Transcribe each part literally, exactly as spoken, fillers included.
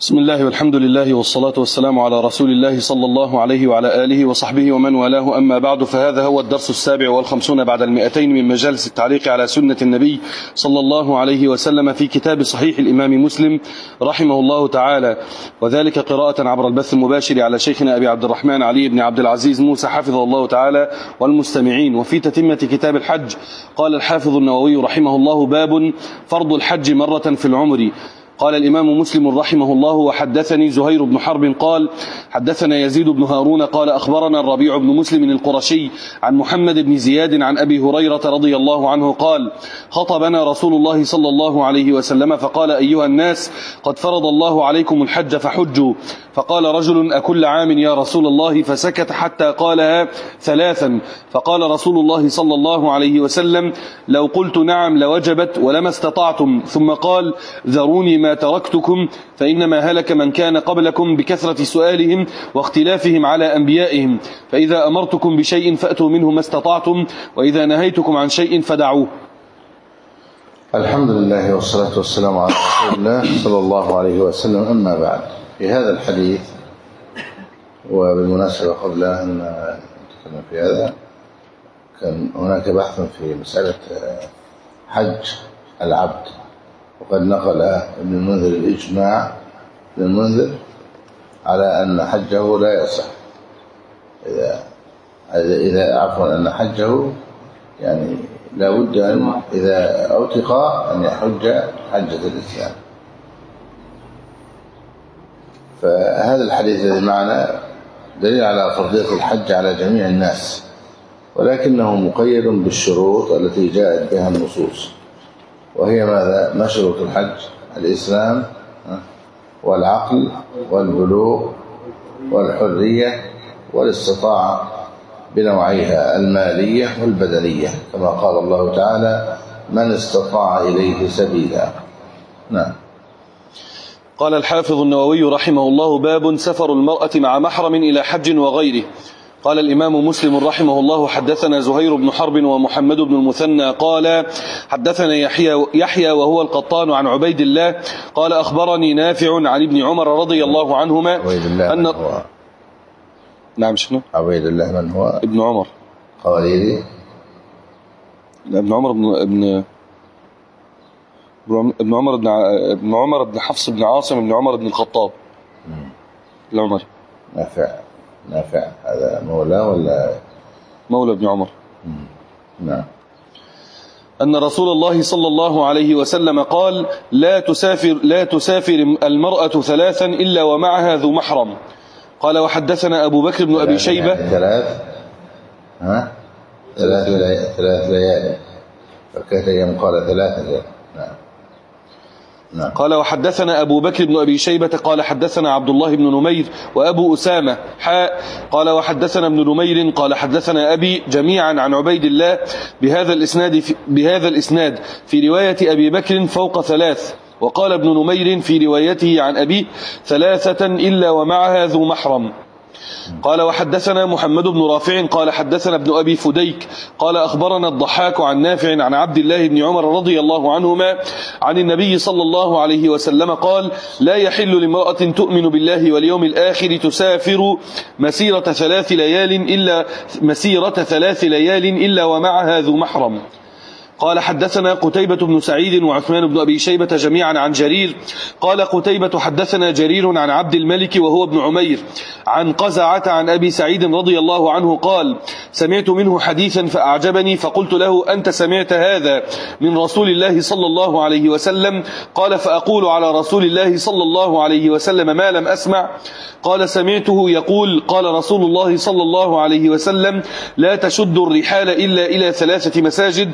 بسم الله والحمد لله والصلاة والسلام على رسول الله صلى الله عليه وعلى آله وصحبه ومن والاه، أما بعد، فهذا هو الدرس السابع والخمسون بعد المئتين من مجالس التعليق على سنة النبي صلى الله عليه وسلم في كتاب صحيح الإمام مسلم رحمه الله تعالى، وذلك قراءة عبر البث المباشر على شيخنا أبي عبد الرحمن علي بن عبد العزيز موسى حفظه الله تعالى والمستمعين. وفي تتمة كتاب الحج قال الحافظ النووي رحمه الله: باب فرض الحج مرة في العمر. قال الإمام مسلم رحمه الله: وحدثني زهير بن حرب قال حدثنا يزيد بن هارون قال أخبرنا الربيع بن مسلم القرشي عن محمد بن زياد عن أبي هريرة رضي الله عنه قال: خطبنا رسول الله صلى الله عليه وسلم فقال: أيها الناس، قد فرض الله عليكم الحج فحجوا. فقال رجل: أكل عام يا رسول الله؟ فسكت حتى قالها ثلاثا. فقال رسول الله صلى الله عليه وسلم: لو قلت نعم لوجبت ولما استطعتم. ثم قال: ذروني ما تركتكم، فإنما هلك من كان قبلكم بكثرة سؤالهم واختلافهم على أنبيائهم، فإذا أمرتكم بشيء فأتوا منه ما استطعتم، وإذا نهيتكم عن شيء فدعوه. الحمد لله والصلاة والسلام على رسول الله صلى الله عليه وسلم. أما بعد، في هذا الحديث، وبالمناسبة قبل أن نتكلم في هذا، كان هناك بحث في مسألة حج العبد، وقد نقل ابن المنذر الإجماع ابن المنذر على أن حجه لا يصح إذا إذا عفوا أن حجه يعني لا بد أن إذا أوتق أن يحج حجة الإسلام. فهذا الحديث الذي معنا دليل على فرضية الحج على جميع الناس، ولكنه مقيد بالشروط التي جاءت بها النصوص، وهي ماذا؟ ما شروط الحج؟ الإسلام والعقل والبلوغ والحرية والاستطاعة بنوعيها المالية والبدنية، كما قال الله تعالى: من استطاع إليه سبيلا. نعم. قال الحافظ النووي رحمه الله: باب سفر المرأة مع محرم إلى حج وغيره. قال الإمام مسلم رحمه الله: حدثنا زهير بن حرب ومحمد بن المثنى قال حدثنا يحيى, يحيى وهو القطان عن عبيد الله قال أخبرني نافع عن ابن عمر رضي الله عنهما عبيد الله أن هو نعم شنو عبيد الله من هو؟ ابن عمر قواليدي. ابن عمر بن ابن ابن عمر بن ابن عمر بن حفص بن عاصم بن عمر بن الخطاب العمر. نافع نافع هذا مولى ولا مولى ابن عمر؟ نعم. أن رسول الله صلى الله عليه وسلم قال: لا تسافر لا تسافر المرأة ثلاثا إلا ومعها ذو محرم. قال وحدثنا أبو بكر بن أبي شيبة. يعني ثلاث ها ثلاث ليالي ثلاث ليالي فكيف يوم قال ثلاثة ليالي. نعم. نعم. قال وحدثنا أبو بكر بن أبي شيبة قال حدثنا عبد الله بن نمير وأبو أسامة حاء قال وحدثنا ابن نمير قال حدثنا أبي جميعا عن عبيد الله بهذا الإسناد في, بهذا الإسناد في رواية أبي بكر فوق ثلاث. وقال ابن نمير في روايته عن أبي ثلاثة إلا ومعها ذو محرم. قال وحدثنا محمد بن رافع قال حدثنا ابن أبي فديك قال أخبرنا الضحاك عن نافع عن عبد الله بن عمر رضي الله عنهما عن النبي صلى الله عليه وسلم قال: لا يحل لامرأة تؤمن بالله واليوم الآخر تسافر مسيرة ثلاث ليال إلا مسيرة ثلاث ليال إلا ومعها ذو محرم. قال حدثنا قتيبة بن سعيد وعثمان بن أبي شيبة جميعا عن جرير قال قتيبة حدثنا جرير عن عبد الملك وهو ابن عمير عن قزعة عن أبي سعيد رضي الله عنه قال: سمعت منه حديثا فأعجبني فقلت له: أنت سمعت هذا من رسول الله صلى الله عليه وسلم؟ قال: فأقول على رسول الله صلى الله عليه وسلم ما لم أسمع. قال: سمعته يقول: قال رسول الله صلى الله عليه وسلم: لا تشد الرحال إلا إلى ثلاثة مساجد،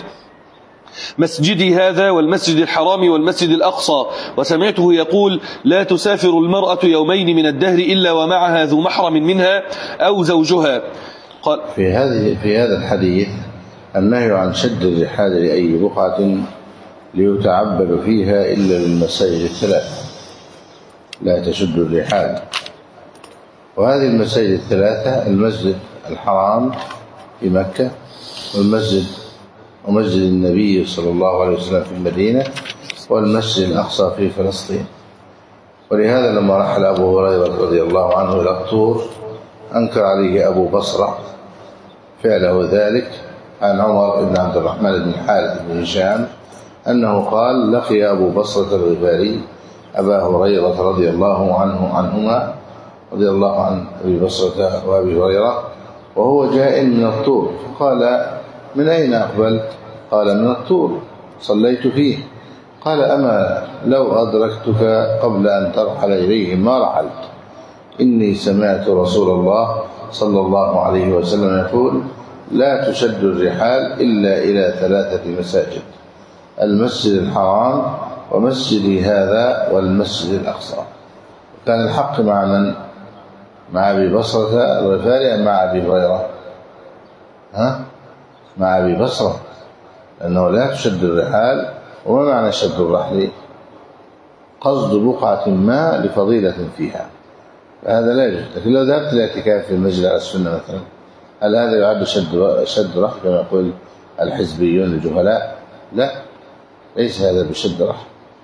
مسجدي هذا والمسجد الحرام والمسجد الأقصى. وسمعته يقول: لا تسافر المرأة يومين من الدهر إلا ومعها ذو محرم منها أو زوجها. قال في هذه في هذا الحديث النهي عن شد الرحال لأي بقعة ليتعبد فيها إلا للمساجد الثلاث. لا تشد الرحال. وهذه المساجد الثلاثة: المسجد الحرام في مكة، والمسجد ومسجد النبي صلى الله عليه وسلم في المدينة، والمسجد الأقصى في فلسطين. ولهذا لما رحل أبو هريرة رضي الله عنه إلى الطور أنكر عليه أبو بصرة فعله ذلك عن عمر بن عبد الرحمن بن الحارث بن هشام أنه قال لقي أبو بصرة الغفاري أبا هريرة رضي الله عنه عنهما رضي الله عن أبي بصرة وأبي هريرة وهو جاء من الطور، فقال من أين أقبلت؟ قال من الطور صليت فيه. قال أما لو أدركتك قبل أن ترحل إليه ما رحلت، إني سمعت رسول الله صلى الله عليه وسلم يقول لا تشد الرحال إلا إلى ثلاثة مساجد: المسجد الحرام ومسجدي هذا والمسجد الأقصى. كان الحق مع من؟ مع أبي بصرة الغفاري أم مع أبي هريرة؟ ها؟ مع أبي بصرة، لأنه لا تشد الرحال. وما معنى شد الرحل؟ قصد بقعة ما لفضيلة فيها، فهذا لا يجوز. لكن لو ذهبت لاعتكاف في المسجد على السنة مثلا، هل هذا يعد شد شد رحل كما يقول الحزبيون الجهلاء؟ لا، ليس هذا بشد رحل.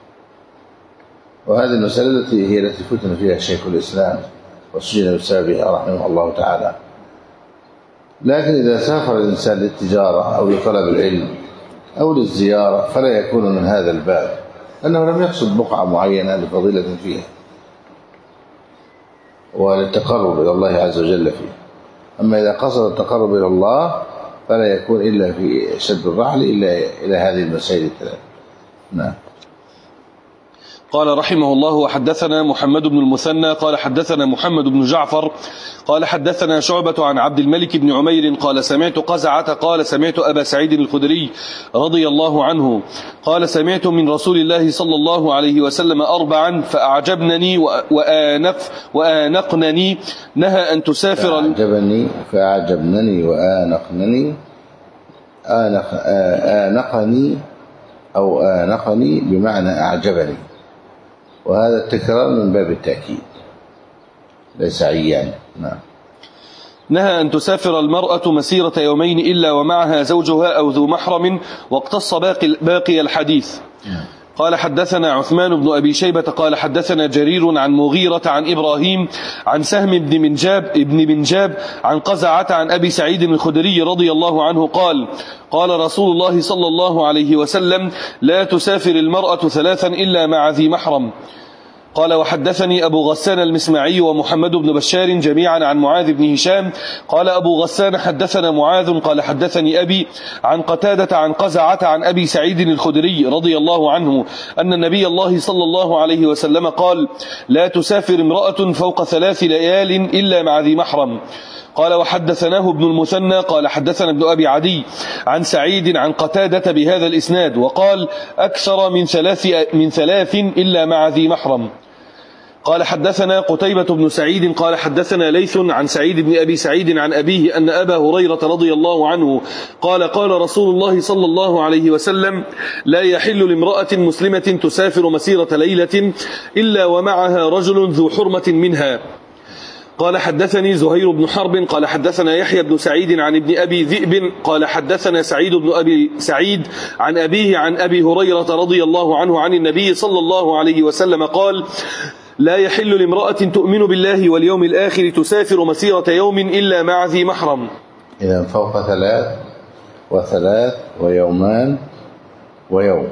وهذه المسألة التي هي التي فتن فيها شيخ الإسلام وسجن بسببها رحمه الله تعالى. لكن إذا سافر الإنسان للتجارة أو لطلب العلم أو للزيارة فلا يكون من هذا الباب، أنه لم يقصد بقعة معينة لفضيلة فيها وللتقرب إلى الله عز وجل فيه. أما إذا قصد التقرب إلى الله فلا يكون إلا في شد الرحل إلا إلى هذه المسائل الثلاث. نعم. قال رحمه الله: وحدثنا محمد بن المثنى قال حدثنا محمد بن جعفر قال حدثنا شعبة عن عبد الملك بن عمير قال سمعت قزعة قال سمعت أبا سعيد الخدري رضي الله عنه قال سمعت من رسول الله صلى الله عليه وسلم أربعا فأعجبنني وآنف وآنقنني نهى أن تسافر. فأعجبني فأعجبنني وآنقنني آنق آنقني أو آنقني بمعنى أعجبني، وهذا التكرار من باب التأكيد ليس عيان. نعم. نهى أن تسافر المرأة مسيرة يومين إلا ومعها زوجها أو ذو محرم، واقتص باقي, باقي الحديث. نعم. قال حدثنا عثمان بن أبي شيبة قال حدثنا جرير عن مغيرة عن إبراهيم عن سهم بن منجاب ابن منجاب عن قزعة عن أبي سعيد الخدري رضي الله عنه قال قال رسول الله صلى الله عليه وسلم لا تسافر المرأة ثلاثا إلا مع ذي محرم. قال وحدثني أبو غسان المسمعي ومحمد بن بشار جميعا عن معاذ بن هشام قال أبو غسان حدثنا معاذ قال حدثني أبي عن قتادة عن قزعة عن أبي سعيد الخدري رضي الله عنه أن النبي الله صلى الله عليه وسلم قال لا تسافر امرأة فوق ثلاث ليال إلا مع ذي محرم. قال وحدثناه ابن المثنى قال حدثنا ابن أبي عدي عن سعيد عن قتادة بهذا الإسناد وقال أكثر من ثلاث, من ثلاث إلا مع ذي محرم. قال حدثنا قتيبة بن سعيد قال حدثنا ليث عن سعيد بن أبي سعيد عن أبيه أن أبا هريرة رضي الله عنه قال قال رسول الله صلى الله عليه وسلم لا يحل لامرأة مسلمة تسافر مسيرة ليلة إلا ومعها رجل ذو حرمة منها. قال حدثني زهير بن حرب قال حدثنا يحيى بن سعيد عن ابن أبي ذئب قال حدثنا سعيد بن أبي سعيد عن أبيه عن أبي هريرة رضي الله عنه عن النبي صلى الله عليه وسلم قال لا يحل لامرأة تؤمن بالله واليوم الآخر تسافر مسيرة يوم إلا مع ذي محرم. إذا فوق ثلاث وثلاث ويومان ويوم.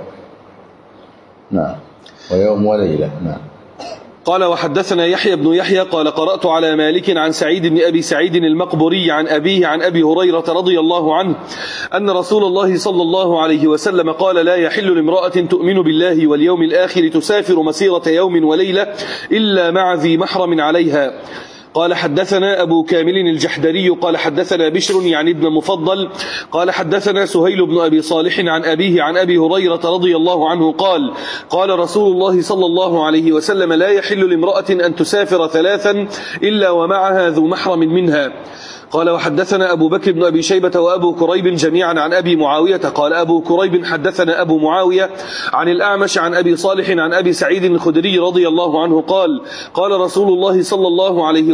نعم. ويوم وليلة. نعم. قال وحدثنا يحيى بن يحيى قال قرأت على مالك عن سعيد بن أبي سعيد المقبري عن أبيه عن أبي هريرة رضي الله عنه أن رسول الله صلى الله عليه وسلم قال لا يحل لامرأة تؤمن بالله واليوم الآخر تسافر مسيرة يوم وليلة إلا مع ذي محرم عليها. قال حدثنا أبو كامل الجحدري قال حدثنا بشر يعني ابن مفضل قال حدثنا سهيل بن أبي صالح عن أبيه عن أبي هريرة رضي الله عنه قال قال رسول الله صلى الله عليه وسلم لا يحل لامرأة أن تسافر ثلاثا إلا ومعها ذو محرم منها. قال وحدثنا أبو بكر بن أبي شيبة وأبو كريب جميعا عن أبي معاوية قال أبو كريب حدثنا أبو معاوية عن الأعمش عن أبي صالح عن أبي سعيد الخدري رضي الله عنه قال قال رسول الله صلى الله عليه وسلم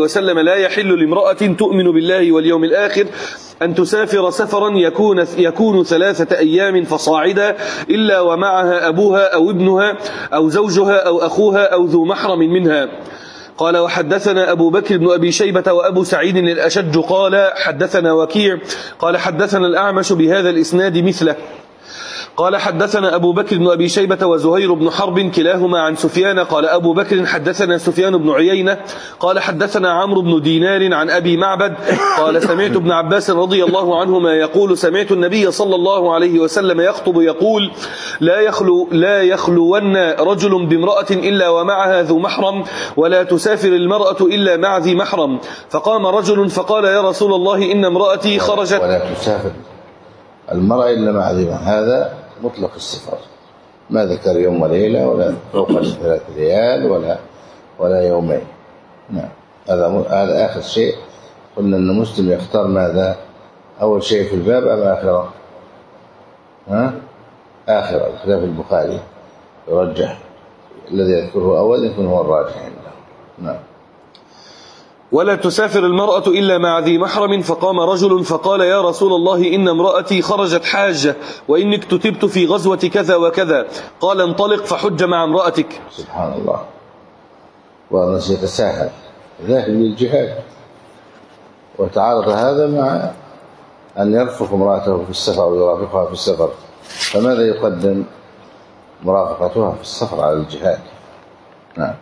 وسلم لا يحل لامرأة تؤمن بالله واليوم الآخر أن تسافر سفرا يكون, يكون ثلاثة أيام فصاعدا إلا ومعها أبوها أو ابنها أو زوجها أو أخوها أو ذو محرم منها. قال وحدثنا أبو بكر بن أبي شيبة وأبو سعيد الأشج قال حدثنا وكيع قال حدثنا الأعمش بهذا الإسناد مثله. قال حدثنا أبو بكر بن أبي شيبة وزهير بن حرب كلاهما عن سفيان قال أبو بكر حدثنا سفيان بن عيينة قال حدثنا عمرو بن دينار عن أبي معبد قال سمعت ابن عباس رضي الله عنهما يقول سمعت النبي صلى الله عليه وسلم يخطب يقول لا يخلو لا يخلون رجل بامرأة إلا ومعها ذو محرم ولا تسافر المرأة إلا مع ذي محرم. فقام رجل فقال يا رسول الله إن امرأتي خرجت ولا تسافر المرأة إلا مع ذي محرم، هذا مطلق السفر، ما ذكر يوم وليلة ولا فوق ثلاث ليال ولا ولا يومين. نعم، هذا هذا آخر شيء قلنا أن مسلم يختار ماذا أول شيء في الباب أم آخره؟ ها آخر خلاف البخاري يرجح الذي يذكره أول يكون هو الراجح عنده. نعم. ولا تسافر المرأة إلا مع ذي محرم. فقام رجل فقال يا رسول الله إن امرأتي خرجت حاجة وإني اكتتبت في غزوة كذا وكذا. قال انطلق فحج مع امرأتك. سبحان الله، والناس يتساهل ذاهب للجهاد وتعارض هذا مع أن يرفق امرأته في السفر ويرافقها في السفر، فماذا يقدم؟ مرافقتها في السفر على الجهاد. نعم.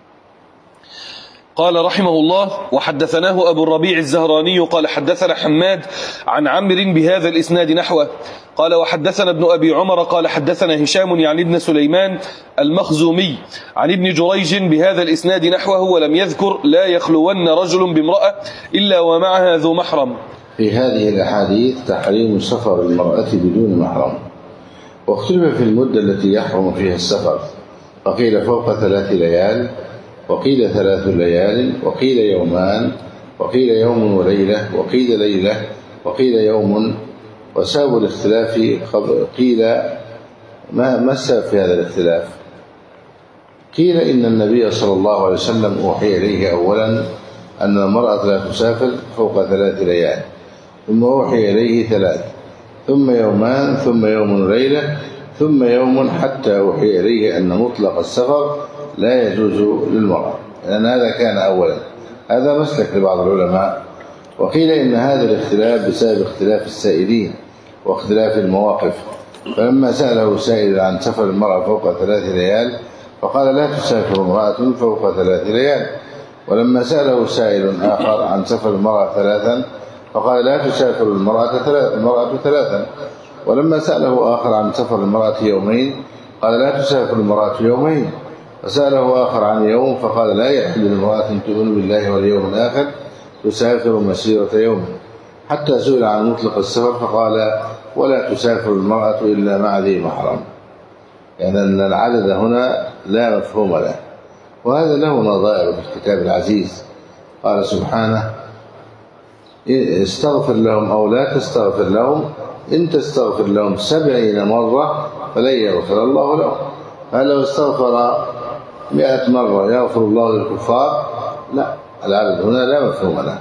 قال رحمه الله وحدثناه أبو الربيع الزهراني قال حدثنا حماد عن عمرو بهذا الإسناد نحوه. قال وحدثنا ابن أبي عمر قال حدثنا هشام يعني ابن سليمان المخزومي عن ابن جريج بهذا الإسناد نحوه ولم يذكر لا يخلون رجل بامرأة إلا ومعها ذو محرم. في هذه الأحاديث تحريم سفر المرأة بدون محرم، واختلف في المدة التي يحرم فيها السفر، فقيل فوق ثلاث ليال وقيل ثلاث ليال وقيل يومان وقيل يوم وليلة وقيل ليلة وقيل يوم. وسبب الاختلاف قيل ما ما السبب في هذا الاختلاف؟ قيل إن النبي صلى الله عليه وسلم أوحي إليه أولا أن المرأة لا تسافر فوق ثلاث ليال، ثم أوحي إليه ثلاث، ثم يومان، ثم يوم وليلة، ثم يوم، حتى أوحي إليه أن مطلق السفر لا يجوز للمرأة، لأن هذا كان أولا. هذا مسلك لبعض العلماء. وقيل إن هذا الاختلاف بسبب اختلاف السائلين واختلاف المواقف، فلما سأله سائل عن سفر المرأة فوق ثلاث ليال فقال لا تسافر امرأة فوق ثلاث ليال، ولما سأله سائل آخر عن سفر المرأة ثلاثا فقال لا تسافر المرأة ثلاثا، ولما سأله آخر عن سفر المرأة يومين قال لا تسافر المرأة يومين، فسأله آخر عن يوم فقال لا يحل لامرأة تؤمن بالله واليوم الآخر تسافر مسيرة يوم، حتى سئل عن مطلق السفر فقال ولا تسافر المرأة إلا مع ذي محرم، يعني أن العدد هنا لا مفهوم له. وهذا له نظائر في الكتاب العزيز، قال سبحانه استغفر لهم أو لا تستغفر لهم إن تستغفر لهم سبعين مرة فلن يغفر الله لهم. فلو استغفر مئة مرة يغفر الله للكفار؟ لا، العدد هنا لا مفهوم له.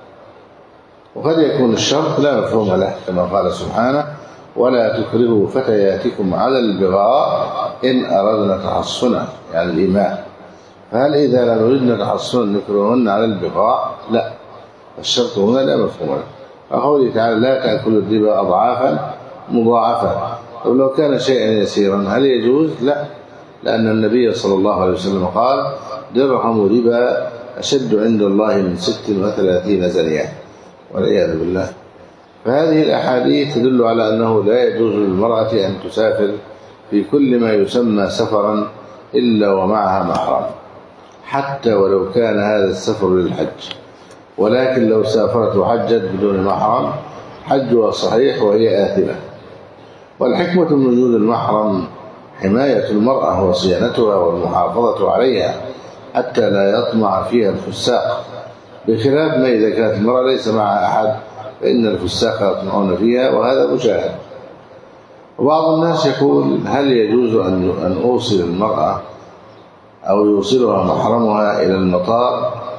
وقد يكون الشرط لا مفهوم له، كما قال سبحانه ولا تكرهوا فتياتكم على البغاء إن أردنا تحصنا، يعني الإيمان. فهل إذا لم نريدنا تحصنا نكرهن على البغاء؟ لا، الشرط هنا لا مفهوم له. وقوله تعالى لا تأكلوا الربا أضعافا مضاعفة، ولو كان شيئا يسيرا هل يجوز؟ لا، لأن النبي صلى الله عليه وسلم قال درهم ربا أشد عند الله من ست وثلاثين زنية، والعياذ بالله. فهذه الأحاديث تدل على أنه لا يجوز للمرأة أن تسافر في كل ما يسمى سفرا إلا ومعها محرم، حتى ولو كان هذا السفر للحج. ولكن لو سافرت وحجت بدون محرم حجها صحيح وهي آثمة. والحكمة من وجود المحرم حماية المرأة وصيانتها والمحافظة عليها حتى لا يطمع فيها الفساق، بخلاف ما إذا كانت المرأة ليس معها أحد فإن الفساق يطمعون فيها، وهذا مشاهد. وبعض الناس يقول هل يجوز أن أوصل المرأة أو يوصلها محرمها إلى المطار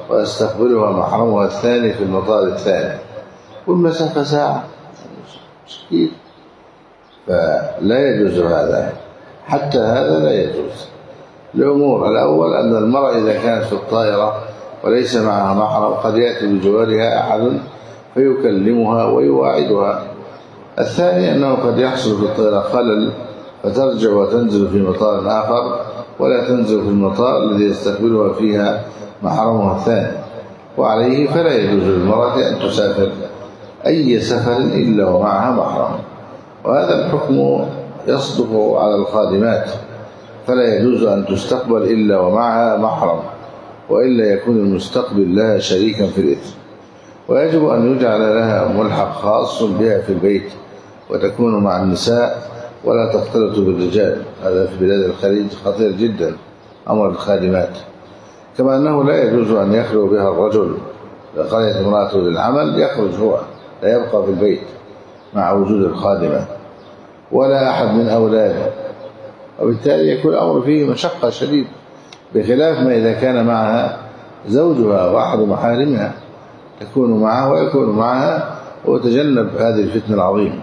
ويستقبلها محرمها الثاني في المطار الثاني، والمسافة ساعة مش كتير، فلا يجوز هذا، حتى هذا لا يجوز لأمور. الأول أن المرأة إذا كانت في الطائرة وليس معها محرم قد يأتي بجوارها أحد فيكلمها ويواعدها. الثاني أنه قد يحصل في الطائرة خلل فترجع وتنزل في مطار آخر ولا تنزل في المطار الذي يستقبلها فيها محرمها الثاني، وعليه فلا يجوز للمرأة أن تسافر أي سفر إلا ومعها محرم. وهذا الحكم يصدق على الخادمات، فلا يجوز أن تستقبل إلا ومعها محرم، وإلا يكون المستقبل لها شريكا في الإثم. ويجب أن يجعل لها ملحق خاص بها في البيت وتكون مع النساء ولا تختلط بالرجال. هذا في بلاد الخليج خطير جدا أمر الخادمات. كما أنه لا يجوز أن يخلو بها الرجل إذا خرجت امرأته للعمل يخرج هو، لا يبقى في البيت مع وجود الخادمة ولا أحد من أولاده، وبالتالي يكون الأمر فيه مشقة شديدة، بخلاف ما إذا كان معها زوجها وأحد محارمها تكون معه ويكون معها وتجنب هذه الفتنة العظيمة.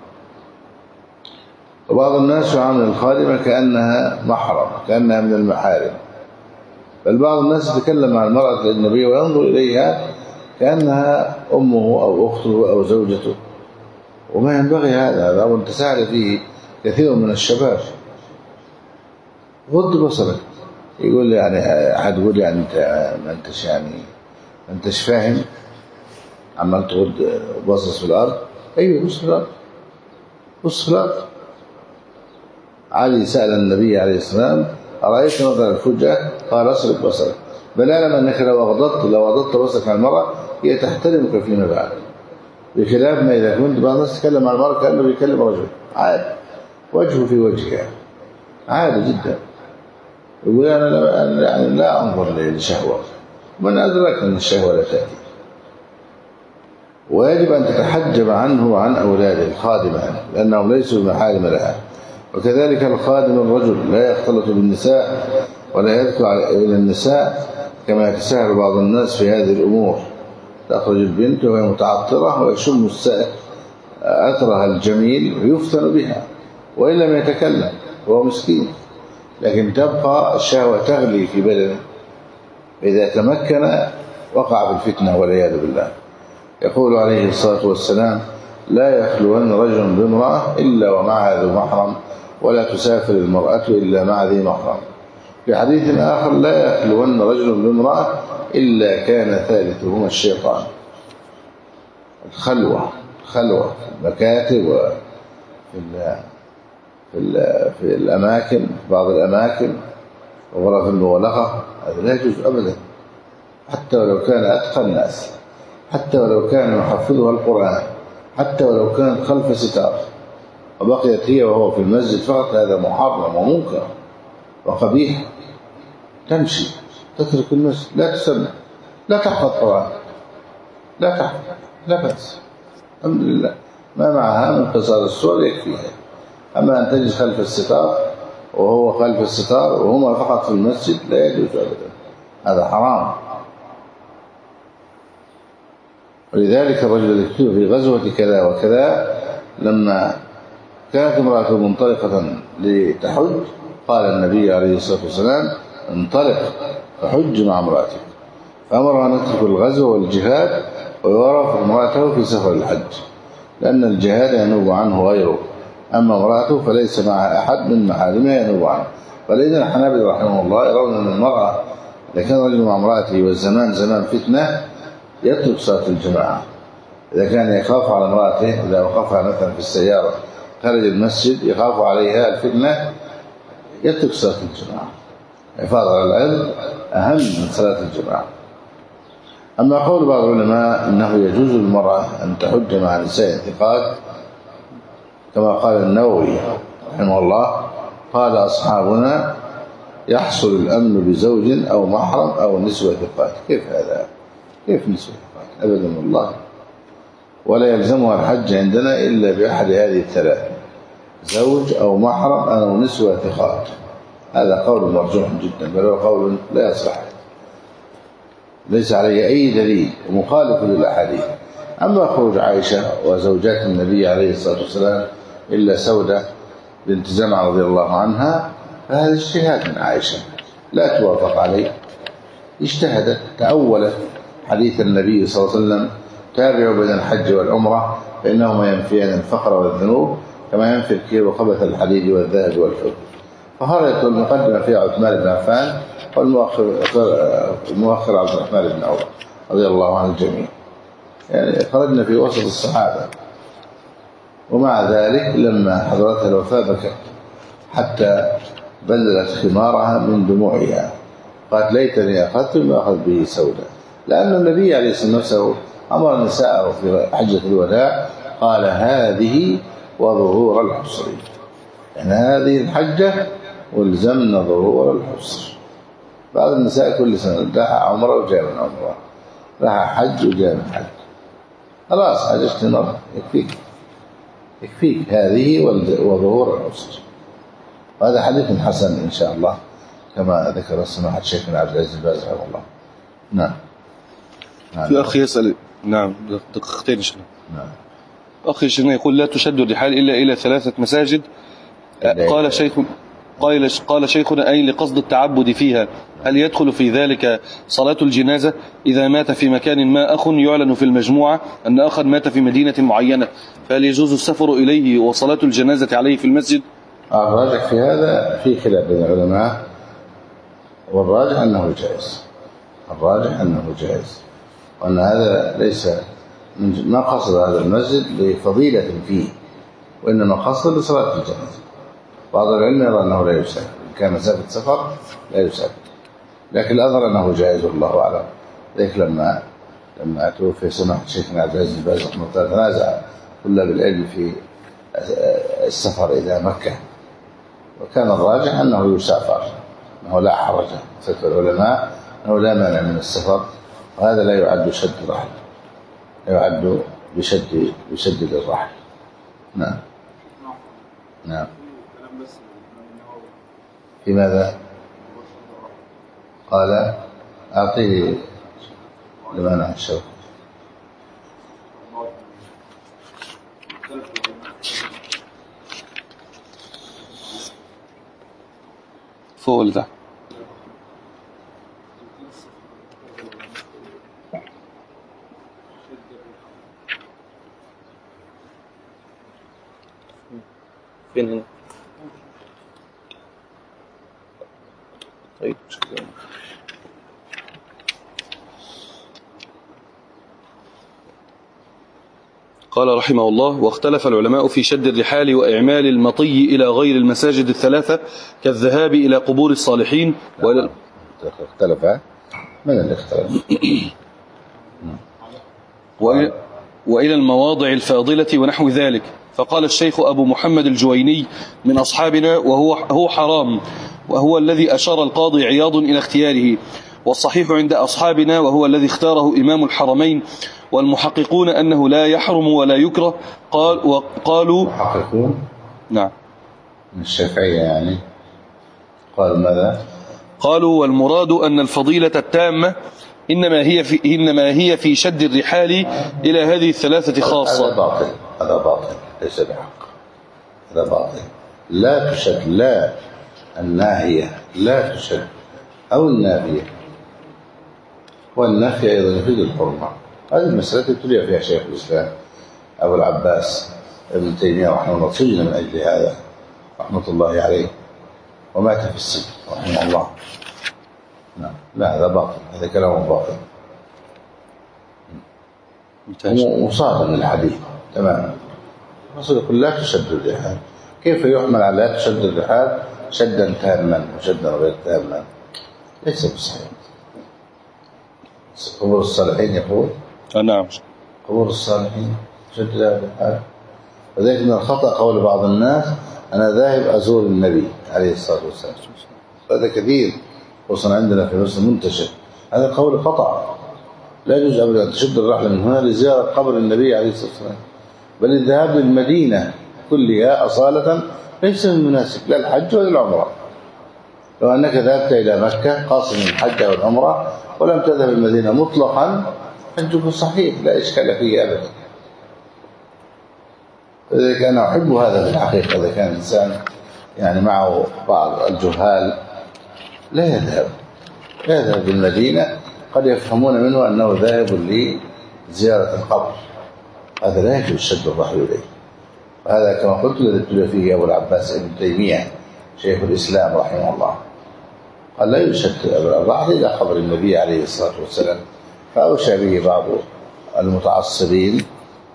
وبعض الناس يعامل الخادمة كأنها محرم، كأنها من المحارم، بل بعض الناس يتكلم مع المرأة الأجنبية وينظر إليها كأنها أمه أو أخته أو زوجته، وما ينبغي هذا. هذا أمر تساهل فيه كثير من الشباب. غض بصرك. يقول يعني أحد يقول يعني أنت ما أنتش يعني ما أنتش فاهم، عمال تغض باصص في الأرض. أيوه بص في الأرض، بص في الأرض. علي سأل النبي عليه السلام أرأيت نظر الفجأة؟ قال اصرف بصرك. بل أعلم أنك لو أغضضت لو أغضضت بصرك على المرأة هي تحترمك فيما بعد، بخلاف ما إذا كنت بعض الناس تتكلم مع المرأة كأنه بيكلم رجل عادي، وجهه في وجهها عادي جدا. يقول أنا لا, يعني لا أنظر للشهوة، من أدرك أن الشهوة لا تأتي. ويجب أن تتحجب عنه وعن أولاده الخادمة لأنهم ليسوا محارم لها. وكذلك الخادم الرجل لا يختلط بالنساء ولا يذكر إلى النساء كما يتساهل بعض الناس في هذه الأمور. تخرج البنت وهي متعطرة ويشم عطرها الجميل ويفتن بها وإن لم يتكلم هو مسكين، لكن تبقى الشهوة تغلي في بدنه، إذا تمكن وقع في الفتنة والعياذ بالله. يقول عليه الصلاة والسلام لا يخلون رجل بامرأة إلا ومعها ذو محرم ولا تسافر المرأة إلا مع ذي محرم. في حديث آخر لا يخلون رجل بامرأة إلا كان ثالثهما الشيطان. الخلوة خلوة في المكاتب وفي في في الأماكن، في بعض الأماكن وغرف المغلقة، هذا لا يجوز أبدا، حتى ولو كان أتقى الناس، حتى ولو كان يحفظها القرآن، حتى ولو كان خلف ستار وبقيت هي وهو في المسجد فقط، هذا محرم ومنكر وقبيح. تمشي تترك المسجد، لا تسمع، لا تحفظ قرآن، لا تحفظ، لا بأس، الحمد لله ما معها من قصار السور يكفيها. أما أن تجلس خلف الستار وهو خلف الستار وهما فقط في المسجد لا يجوز أبدا، هذا حرام. ولذلك الرجل يكتب في غزوة كذا وكذا لما كانت امرأته منطلقة لتحج قال النبي عليه الصلاة والسلام انطلق فحج مع امرأتك، فأمرها أن تترك الغزو والجهاد ويرافق امرأته في سفر الحج، لأن الجهاد ينوب عنه غيره، أما امرأته فليس معها أحد من محارمها ينوب عنه. ولذلك الحنابلة رحمه الله يرون أن المرأة إذا كان رجل مع امرأته والزمان زمان فتنة يترك صلاة الجماعة. إذا كان يخاف على امرأته، إذا وقفها مثلا في السيارة خارج المسجد يخاف عليها الفتنة يترك صلاة الجماعة. الحفاظ على العلم أهم من صلاة الجماعة. أما قول بعض العلماء أنه يجوز للمرأة أن تحج مع نساء ثقات كما قال النووي رحمه الله، قال أصحابنا يحصل الأمن بزوج أو محرم أو نسوة ثقات. كيف هذا؟ كيف نسوة ثقات؟ أبدا والله، ولا يلزمها الحج عندنا إلا بأحد هذه الثلاث، زوج أو محرم أو نسوة ثقات. هذا قول مرجوح جدا، بل هو قول لا يصح. ليس عليه أي دليل مخالف للأحاديث. أما خروج عائشة وزوجات النبي عليه الصلاة والسلام إلا سودة بنت زمعة رضي الله عنها فهذا اجتهاد من عائشة لا توافق عليه، اجتهدت تأولت حديث النبي صلى الله عليه وسلم تابعوا بين الحج والعمرة فإنهما ينفيان الفقر والذنوب كما ينفي الكير وخبث الحديد والذهب والحب. فخرجت المقدمة فيها عثمان بن عفان والمؤخر المؤخر عبد الرحمن بن عوف رضي الله عن الجميع، يعني خرجنا في وسط الصحابة. ومع ذلك لما حضرتها الوفاة بكت حتى بللت خمارها من دموعها، قالت ليتني أخذت ما أخذ به سودة، لأن النبي عليه الصلاة والسلام أمر نساءه في حجة الوداع قال هذه وظهور الحصر، يعني هذه الحجة والزمنا ظهور الحصر. بعض النساء كل سنة راح عمره وجاء من عمره، راح حج وجاء من حج، خلاص حججت مرة يكفيك يكفيك هذه وظهور الحصر. وهذا حديث حسن إن شاء الله كما ذكر سماحة شيخنا عبد العزيز باز رحمه الله. نعم. نعم. في أخي يسأل. نعم دقيقتين شنو. نعم. أخي شنو يقول لا تشد الرحال إلا إلى ثلاثة مساجد. قال شيخ قال قال شيخنا أي لقصد التعبد فيها، هل يدخل في ذلك صلاة الجنازة إذا مات في مكان ما أخ يعلن في المجموعة أن أخا مات في مدينة معينة، فهل يجوز السفر إليه وصلاة الجنازة عليه في المسجد؟ الراجح في هذا في خلاف بين العلماء، والراجح أنه جائز، الراجح أنه جائز، وأن هذا ليس ما قصد هذا المسجد لفضيلة فيه، وإنما قصد لصلاة الجنازة. بعض العلم يرى أنه لا يسافر، إن كان مسافة سفر لا يسافر، لكن الأظهر أنه جائز والله أعلم. ذلك لما لما توفي سماحة شيخنا عبد العزيز باز رحمه الله تنازع طلاب العلم في السفر إلى مكة، وكان الراجح أنه يسافر، أنه لا حرج، فتوى العلماء أنه لا مانع من السفر، وهذا لا يعد شد الرحل، لا يعد بشد بشد الرحل. نعم. نعم. في ماذا؟ قال أعطيه لمنع الشوك. فوق ولا تحت؟ فين هنا؟ طيب شكرا. قال رحمه الله واختلف العلماء في شد الرحال وإعمال المطي إلى غير المساجد الثلاثة كالذهاب إلى قبور الصالحين وإلى اختلف من اللي اختلف وإلى, وإلى المواضع الفاضلة ونحو ذلك. فقال الشيخ أبو محمد الجويني من أصحابنا وهو هو حرام، وهو الذي أشار القاضي عياض إلى اختياره، والصحيح عند أصحابنا وهو الذي اختاره إمام الحرمين والمحققون أنه لا يحرم ولا يكره. قال وقالوا محققون نعم من الشافعية يعني قال ماذا؟ قالوا والمراد أن الفضيلة التامة إنما هي في إنما هي في شد الرحال إلى هذه الثلاثة خاصة. هذا باطل، هذا باطل ليس بحق، هذا باطل. لا تشد، لا الناهية لا تشد أو النافية، والنافية أيضا يفيد الحرمة. هذه المسألة ابتلي فيها شيخ الإسلام أبو العباس ابن تيمية رحمه الله، سجن من أجل هذا رحمة الله عليه ومات في السجن رحمه الله. نعم. لا هذا باطل، هذا كلام باطل مصادم للحديث تماما. الرسول يقول لا تشد الرحال، كيف يحمل على لا تشد الرحال شدا تاما وشدا غير تاما؟ ليس بصحيح. قبور الصالحين يقول نعم قبور الصالحين شد الرحال، وذلك من الخطأ قول بعض الناس أنا ذاهب أزور النبي عليه الصلاة والسلام، هذا كثير خصوصا عندنا في مصر منتشر، هذا قول خطأ. لا يجوز أبدا أن تشد الرحلة من هنا لزيارة قبر النبي عليه الصلاة والسلام، بل الذهاب للمدينة كلها أصالة ليس من مناسك لا الحج ولا العمرة، لو أنك ذهبت إلى مكة قاصد الحج أو العمرة ولم تذهب المدينة مطلقا حجك صحيح لا إشكال فيه أبدا. لذلك أنا أحب هذا في الحقيقة. إذا كان الإنسان يعني معه بعض الجهال لا يذهب لا يذهب للمدينة، قد يفهمون منه أنه ذاهب لزيارة القبر، هذا لا يجوز شد الرحل إليه. وهذا كما قلت الذي ابتلي فيه أبو العباس ابن تيمية شيخ الإسلام رحمه الله، قال لا يشد الرحل إلى قبر النبي عليه الصلاة والسلام، فأوشى به بعض المتعصبين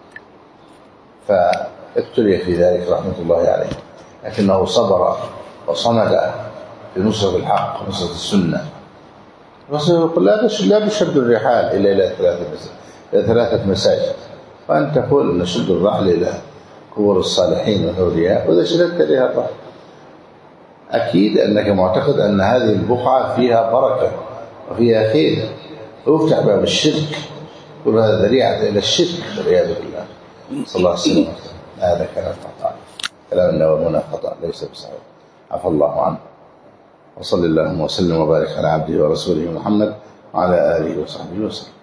فابتلي في ذلك رحمة الله عليه، لكنه صبر وصمد في نصرة الحق ونصرة السنة. الرسول يقول لا بشد الرحال إلا إلى ثلاثة إلى ثلاثة مساجد، وأن تقول نشد الرحل إلى قبور الصالحين والأولياء، وإذا شددت إليها الرحل أكيد أنك معتقد أن هذه البقعة فيها بركة وفيها خير، ويفتح باب الشرك، كل هذا ذريعة إلى الشرك والعياذ بالله. صلى الله عليه وسلم. هذا كلام خطأ، كلام النووي خطأ ليس بصحيح، عفى الله عنه. وصلى اللهم وسلم وبارك على عبده ورسوله محمد وعلى آله وصحبه وسلم.